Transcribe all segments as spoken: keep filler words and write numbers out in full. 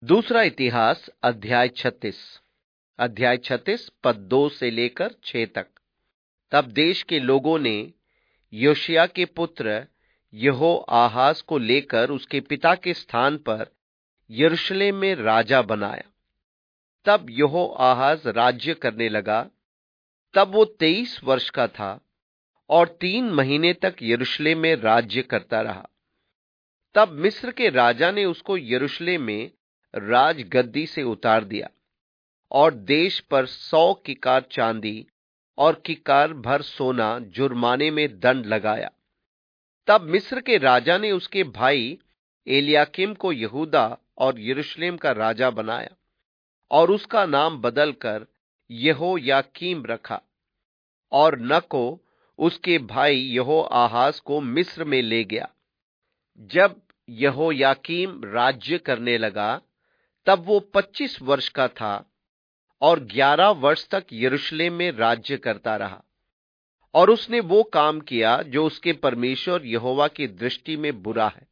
दूसरा इतिहास अध्याय छत्तीस अध्याय छत्तीस पद दो से लेकर छह तक। तब देश के लोगों ने योशिया के पुत्र यहो आहाज को लेकर उसके पिता के स्थान पर यरूशलेम में राजा बनाया। तब यहो आहाज राज्य करने लगा। तब वो तेईस वर्ष का था और तीन महीने तक यरूशलेम में राज्य करता रहा। तब मिस्र के राजा ने उसको यरूशलेम में राजगद्दी से उतार दिया और देश पर सौ किकार चांदी और किकार भर सोना जुर्माने में दंड लगाया। तब मिस्र के राजा ने उसके भाई एलियाकीम को यहूदा और यरूशलेम का राजा बनाया और उसका नाम बदलकर यहोयाकीम रखा, और नको उसके भाई यहो आहाज को मिस्र में ले गया। जब यहोयाकीम राज्य करने लगा तब वो पच्चीस वर्ष का था और ग्यारह वर्ष तक यरूशलेम में राज्य करता रहा। और उसने वो काम किया जो उसके परमेश्वर यहोवा की दृष्टि में बुरा है।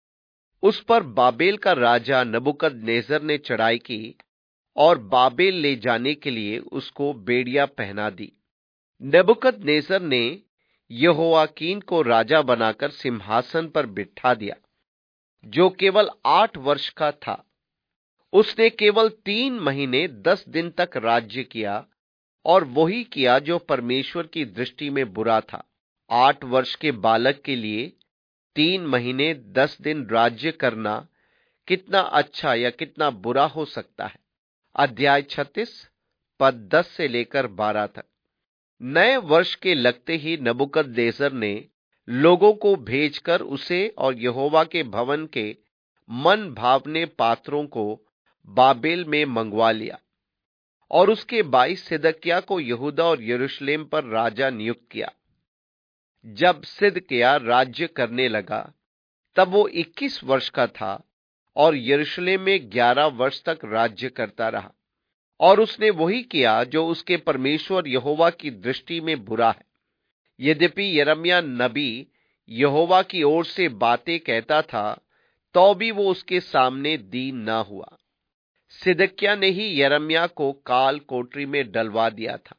उस पर बाबेल का राजा नबूकदनेस्सर ने चढ़ाई की और बाबेल ले जाने के लिए उसको बेड़ियां पहना दी। नबूकदनेस्सर ने यहोयाकीन को राजा बनाकर सिंहासन पर बिठा दिया, जो केवल आठ वर्ष का था। उसने केवल तीन महीने दस दिन तक राज्य किया और वही किया जो परमेश्वर की दृष्टि में बुरा था। आठ वर्ष के बालक के लिए तीन महीने दस दिन राज्य करना कितना अच्छा या कितना बुरा हो सकता है। अध्याय छत्तीस पद दस से लेकर बारह तक। नए वर्ष के लगते ही नबूकदनेस्सर ने लोगों को भेजकर उसे और यहोवा के भवन के मन भावने पात्रों को बाबेल में मंगवा लिया और उसके भाई सिदकिय्याह को यहूदा और यरूशलेम पर राजा नियुक्त किया। जब सिदकिय्याह राज्य करने लगा तब वो इक्कीस वर्ष का था और यरूशलेम में ग्यारह वर्ष तक राज्य करता रहा। और उसने वही किया जो उसके परमेश्वर यहोवा की दृष्टि में बुरा है। यद्यपि यिर्मयाह नबी यहोवा की ओर से बातें कहता था, तो भी वो उसके सामने दीन न हुआ। सिदकिय्याह ने ही यिर्मयाह को काल कोठरी में डलवा दिया था।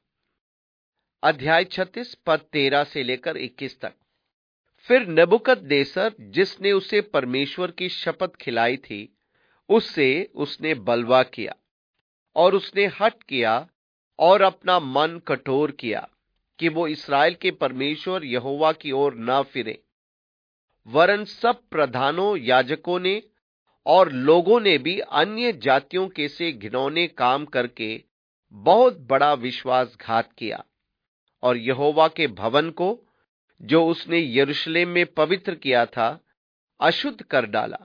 अध्याय छत्तीस पद तेरह से लेकर इक्कीस तक। फिर नबूकदनेस्सर, जिसने उसे परमेश्वर की शपथ खिलाई थी, उससे उसने बलवा किया और उसने हठ किया और अपना मन कठोर किया कि वो इस्राएल के परमेश्वर यहोवा की ओर न फिरे। वरन सब प्रधानों, याजकों ने और लोगों ने भी अन्य जातियों के से घिनौने काम करके बहुत बड़ा विश्वासघात किया और यहोवा के भवन को, जो उसने यरूशलेम में पवित्र किया था, अशुद्ध कर डाला।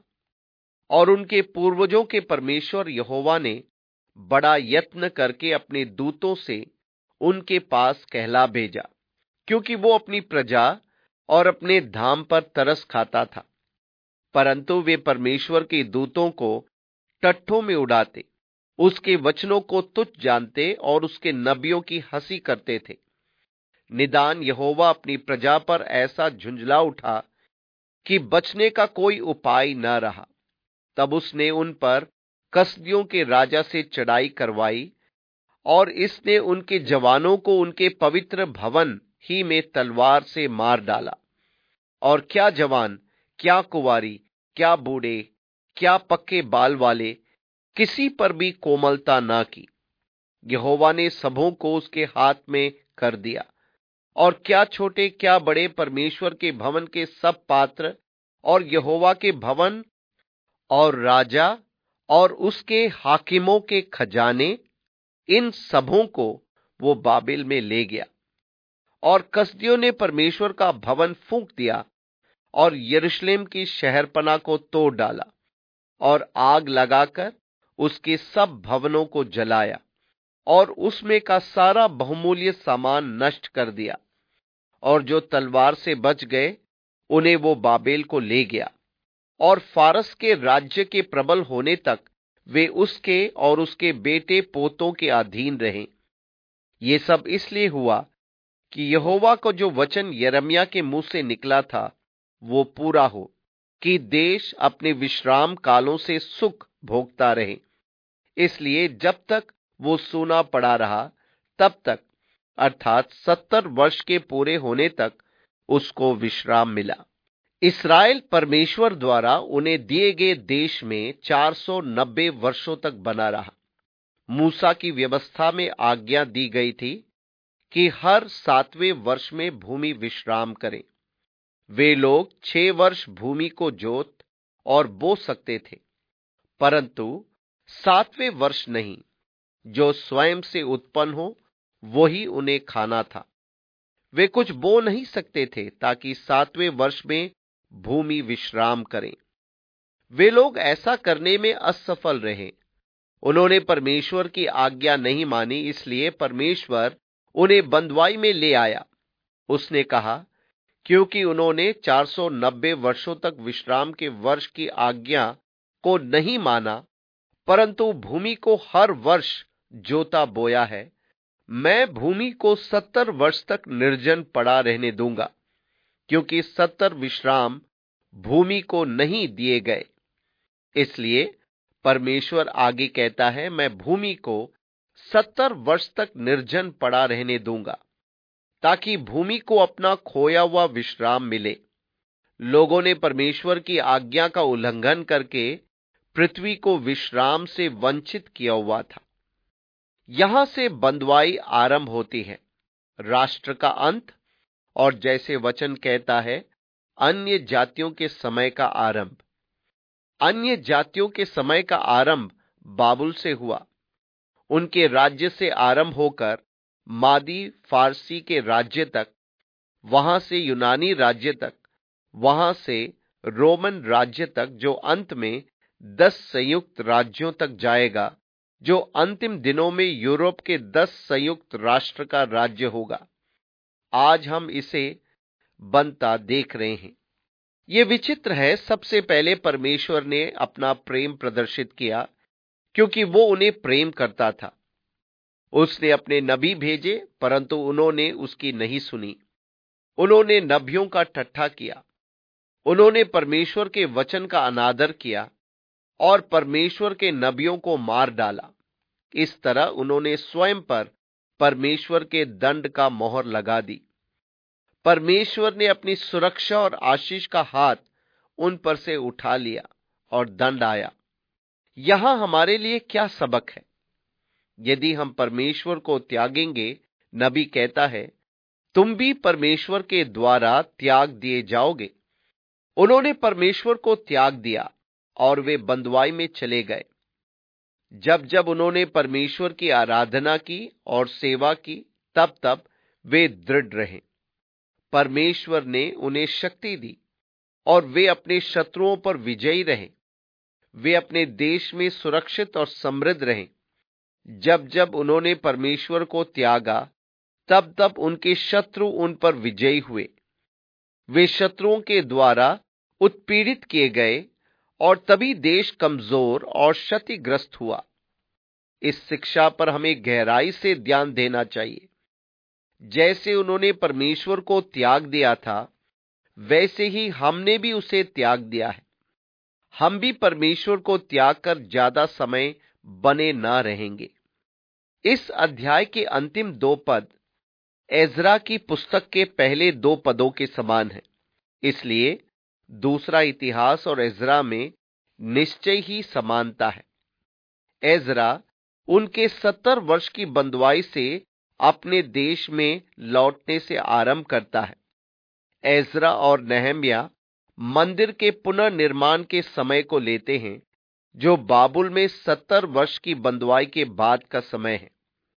और उनके पूर्वजों के परमेश्वर यहोवा ने बड़ा यत्न करके अपने दूतों से उनके पास कहला भेजा, क्योंकि वो अपनी प्रजा और अपने धाम पर तरस खाता था। परंतु वे परमेश्वर के दूतों को टट्ठों में उड़ाते, उसके वचनों को तुच्छ जानते और उसके नबियों की हंसी करते थे। निदान यहोवा अपनी प्रजा पर ऐसा झुंझला उठा कि बचने का कोई उपाय न रहा। तब उसने उन पर कसदियों के राजा से चढ़ाई करवाई और इसने उनके जवानों को उनके पवित्र भवन ही में तलवार से मार डाला। और क्या जवान, क्या कुंवारी, क्या बूढ़े, क्या पक्के बाल वाले, किसी पर भी कोमलता ना की। यहोवा ने सबों को उसके हाथ में कर दिया। और क्या छोटे क्या बड़े, परमेश्वर के भवन के सब पात्र और यहोवा के भवन और राजा और उसके हाकिमों के खजाने, इन सबों को वो बाबेल में ले गया। और कसदियों ने परमेश्वर का भवन फूंक दिया और यरूशलेम की शहरपनाह को तोड़ डाला और आग लगाकर उसके सब भवनों को जलाया और उसमें का सारा बहुमूल्य सामान नष्ट कर दिया। और जो तलवार से बच गए उन्हें वो बाबेल को ले गया। और फारस के राज्य के प्रबल होने तक वे उसके और उसके बेटे पोतों के अधीन रहे। ये सब इसलिए हुआ कि यहोवा को जो वचन यिर्मयाह के मुंह से निकला था वो पूरा हो, कि देश अपने विश्राम कालों से सुख भोगता रहे। इसलिए जब तक वो सूना पड़ा रहा, तब तक अर्थात सत्तर वर्ष के पूरे होने तक उसको विश्राम मिला। इस्राएल परमेश्वर द्वारा उन्हें दिए गए देश में चार सौ नब्बे वर्षों तक बना रहा। मूसा की व्यवस्था में आज्ञा दी गई थी कि हर सातवें वर्ष में भूमि विश्राम करे। वे लोग छह वर्ष भूमि को जोत और बो सकते थे, परंतु सातवें वर्ष नहीं। जो स्वयं से उत्पन्न हो वही उन्हें खाना था। वे कुछ बो नहीं सकते थे ताकि सातवें वर्ष में भूमि विश्राम करें। वे लोग ऐसा करने में असफल रहे। उन्होंने परमेश्वर की आज्ञा नहीं मानी, इसलिए परमेश्वर उन्हें बंधुआई में ले आया। उसने कहा, क्योंकि उन्होंने चार सौ नब्बे वर्षों तक विश्राम के वर्ष की आज्ञा को नहीं माना, परंतु भूमि को हर वर्ष जोता बोया है, मैं भूमि को सत्तर वर्ष तक निर्जन पड़ा रहने दूंगा, क्योंकि सत्तर विश्राम भूमि को नहीं दिए गए। इसलिए परमेश्वर आगे कहता है, मैं भूमि को सत्तर वर्ष तक निर्जन पड़ा रहने दूंगा, ताकि भूमि को अपना खोया हुआ विश्राम मिले। लोगों ने परमेश्वर की आज्ञा का उल्लंघन करके पृथ्वी को विश्राम से वंचित किया हुआ था। यहां से बंधुआई आरंभ होती है, राष्ट्र का अंत, और जैसे वचन कहता है, अन्य जातियों के समय का आरंभ। अन्य जातियों के समय का आरंभ बाबुल से हुआ। उनके राज्य से आरंभ होकर मादी फारसी के राज्य तक, वहां से यूनानी राज्य तक, वहां से रोमन राज्य तक, जो अंत में दस संयुक्त राज्यों तक जाएगा, जो अंतिम दिनों में यूरोप के दस संयुक्त राष्ट्र का राज्य होगा। आज हम इसे बनता देख रहे हैं। यह विचित्र है। सबसे पहले परमेश्वर ने अपना प्रेम प्रदर्शित किया, क्योंकि वो उन्हें प्रेम करता था। उसने अपने नबी भेजे, परंतु उन्होंने उसकी नहीं सुनी। उन्होंने नबियों का ठट्ठा किया। उन्होंने परमेश्वर के वचन का अनादर किया और परमेश्वर के नबियों को मार डाला। इस तरह उन्होंने स्वयं पर परमेश्वर के दंड का मोहर लगा दी। परमेश्वर ने अपनी सुरक्षा और आशीष का हाथ उन पर से उठा लिया और दंड आया। यहां हमारे लिए क्या सबक है? यदि हम परमेश्वर को त्यागेंगे, नबी कहता है, तुम भी परमेश्वर के द्वारा त्याग दिए जाओगे। उन्होंने परमेश्वर को त्याग दिया और वे बंधुआई में चले गए। जब जब उन्होंने परमेश्वर की आराधना की और सेवा की, तब तब वे दृढ़ रहे। परमेश्वर ने उन्हें शक्ति दी और वे अपने शत्रुओं पर विजयी रहे। वे अपने देश में सुरक्षित और समृद्ध रहे। जब जब उन्होंने परमेश्वर को त्यागा, तब तब उनके शत्रु उन पर विजयी हुए। वे शत्रुओं के द्वारा उत्पीड़ित किए गए और तभी देश कमजोर और क्षतिग्रस्त हुआ। इस शिक्षा पर हमें गहराई से ध्यान देना चाहिए। जैसे उन्होंने परमेश्वर को त्याग दिया था, वैसे ही हमने भी उसे त्याग दिया है। हम भी परमेश्वर को त्याग कर ज्यादा समय बने ना रहेंगे। इस अध्याय के अंतिम दो पद एजरा की पुस्तक के पहले दो पदों के समान है। इसलिए दूसरा इतिहास और एजरा में निश्चय ही समानता है। एजरा उनके सत्तर वर्ष की बंधुआई से अपने देश में लौटने से आरंभ करता है। एजरा और नेहम्या मंदिर के पुनर्निर्माण के समय को लेते हैं, जो बाबुल में सत्तर वर्ष की बंधुआई के बाद का समय है।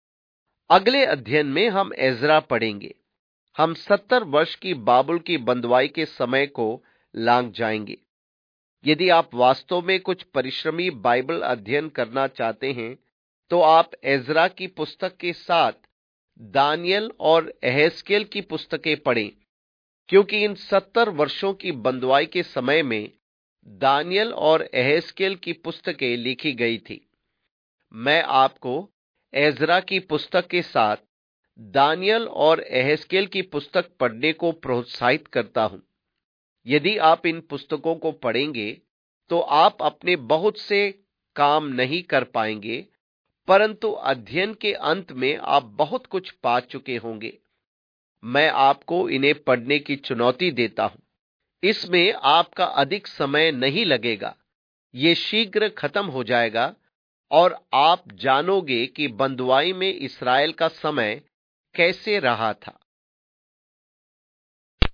अगले अध्ययन में हम एजरा पढ़ेंगे। हम सत्तर वर्ष की बाबुल की बंधुआई के समय को लांघ जाएंगे। यदि आप वास्तव में कुछ परिश्रमी बाइबल अध्ययन करना चाहते हैं, तो आप एजरा की पुस्तक के साथ दानियल और एहेजकेल की पुस्तकें पढ़ें, क्योंकि इन सत्तर वर्षों की बंधुआई के समय में दानियल और एहेजकेल की पुस्तकें लिखी गई थी। मैं आपको एजरा की पुस्तक के साथ दानियल और एहेजकेल की पुस्तक पढ़ने को प्रोत्साहित करता हूं। यदि आप इन पुस्तकों को पढ़ेंगे, तो आप अपने बहुत से काम नहीं कर पाएंगे, परंतु अध्ययन के अंत में आप बहुत कुछ पा चुके होंगे। मैं आपको इन्हें पढ़ने की चुनौती देता हूं। इसमें आपका अधिक समय नहीं लगेगा, ये शीघ्र खत्म हो जाएगा और आप जानोगे कि बंधुआई में इस्राएल का समय कैसे रहा था।